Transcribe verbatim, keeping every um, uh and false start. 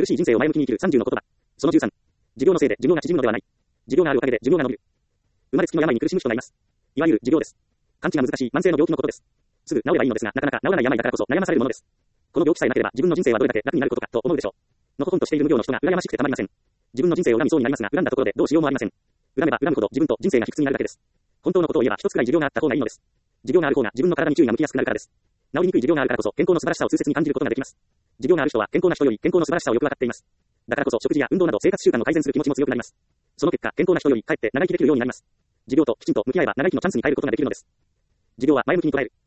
苦しい人生を前向きに生きるさんじゅうの言葉。そのじゅうさん。持病のせいで寿命が縮むのではない。持病があるおかげで寿命が伸びる。生まれつきの病に苦しむ人がいます。いわゆる持病です。完治が難しい慢性の病気のことです。すぐ治ればいいのですが、なかなか治らない病だからこそ悩まされるものです。この病気さえなければ自分の人生はどれだけ楽になることかと思うでしょう。のほほんとしている無病の人が羨ましくてたまりません。自分の人生を恨みそうになりますが、恨んだところでどうしようもありません。恨めば恨むほど自分と人生が卑屈になるだけです。本当のことを言えば一つくらい持病があった方がいいのです。持病がある方が自分の体に注意が向きやすくなるからです。治りにくい持病があるからこそ健康の素晴らしさを痛切に感じることができます。持病がある人は健康な人より健康の素晴らしさをよくわかっています。だからこそ食事や運動など生活習慣を改善する気持ちも強くなります。その結果、健康な人よりかえって長生きできるようになります。持病ときちんと向き合えば長生きのチャンスに変えることができるのです。持病は前向きに捉える。